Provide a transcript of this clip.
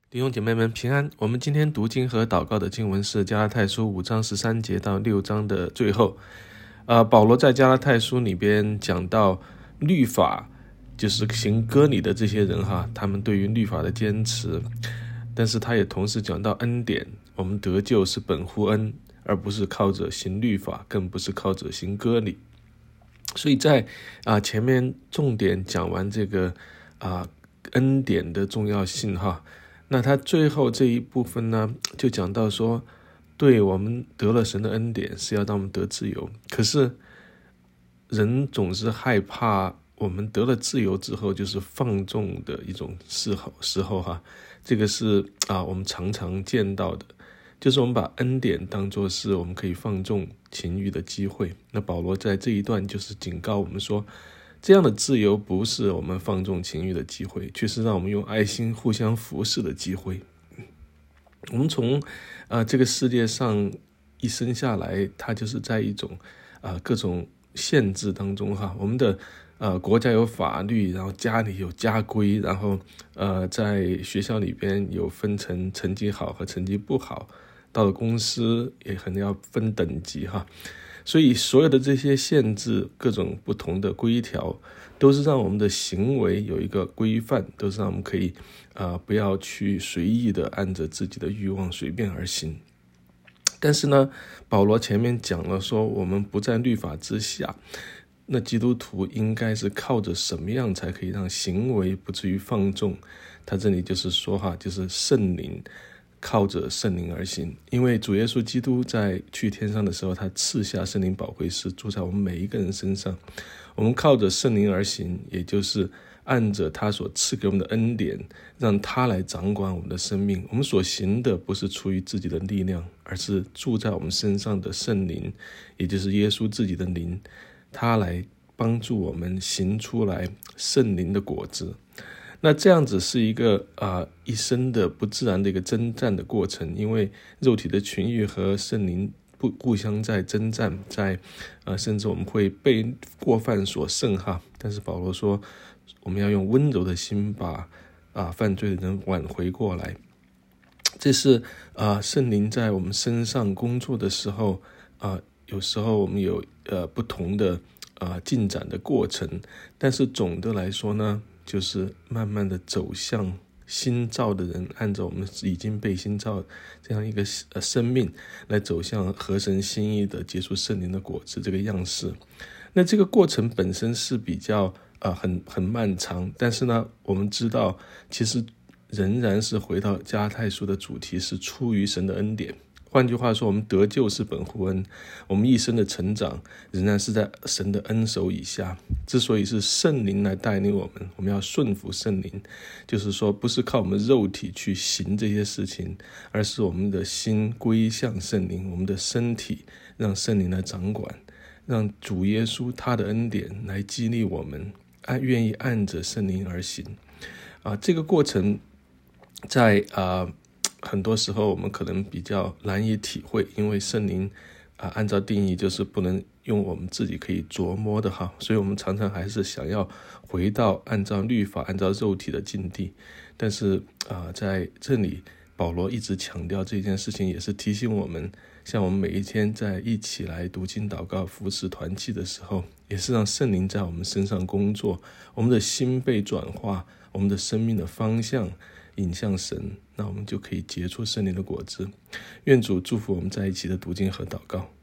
弟兄姐妹们平安。我们今天读经和祷告的经文是加拉太书5章13节到6章的最后。保罗在加拉太书里边讲到律法，就是行割礼的这些人他们对于律法的坚持，但是他也同时讲到恩典，我们得救是本乎恩，而不是靠着行律法，更不是靠着行割礼。所以在前面重点讲完这个恩典的重要性那他最后这一部分呢，就讲到说，对，我们得了神的恩典是要让我们得自由，可是人总是害怕我们得了自由之后就是放纵的一种时候这个是我们常常见到的，就是我们把恩典当作是我们可以放纵情欲的机会。那保罗在这一段就是警告我们说，这样的自由不是我们放纵情欲的机会，却是让我们用爱心互相服侍的机会。我们从这个世界上一生下来，它就是在一种各种限制当中我们的国家有法律，然后家里有家规，然后在学校里边有分成成绩好和成绩不好，到了公司也可能要分等级所以所有的这些限制，各种不同的规条，都是让我们的行为有一个规范，都是让我们可以不要去随意的按着自己的欲望随便而行。但是呢，保罗前面讲了说，我们不在律法之下，那基督徒应该是靠着什么样才可以让行为不至于放纵？他这里就是说就是圣灵，靠着圣灵而行。因为主耶稣基督在去天上的时候，他赐下圣灵宝贵师住在我们每一个人身上，我们靠着圣灵而行，也就是按着他所赐给我们的恩典，让他来掌管我们的生命。我们所行的不是出于自己的力量，而是住在我们身上的圣灵，也就是耶稣自己的灵，他来帮助我们行出来圣灵的果子。那这样子是一个一生的不自然的一个征战的过程，因为肉体的群欲和圣灵互相在征战，甚至我们会被过犯所胜但是保罗说，我们要用温柔的心把犯罪的人挽回过来。这是圣灵在我们身上工作的时候有时候我们有不同的进展的过程，但是总的来说呢，就是慢慢的走向新造的人，按照我们已经被新造这样一个生命来走向合神心意的结出圣灵的果子这个样式。那这个过程本身是比较很漫长，但是呢，我们知道其实仍然是回到加拉太书的主题，是出于神的恩典。换句话说，我们得救是本乎恩，我们一生的成长仍然是在神的恩手以下。之所以是圣灵来带领我们，我们要顺服圣灵，就是说不是靠我们肉体去行这些事情，而是我们的心归向圣灵，我们的身体让圣灵来掌管，让主耶稣他的恩典来激励我们愿意按着圣灵而行这个过程在很多时候我们可能比较难以体会，因为圣灵按照定义就是不能用我们自己可以琢磨的所以我们常常还是想要回到按照律法按照肉体的境地。但是在这里保罗一直强调这件事情，也是提醒我们，像我们每一天在一起来读经祷告服侍团契的时候，也是让圣灵在我们身上工作，我们的心被转化，我们的生命的方向引向神，那我们就可以结出圣灵的果子。愿主祝福我们在一起的读经和祷告。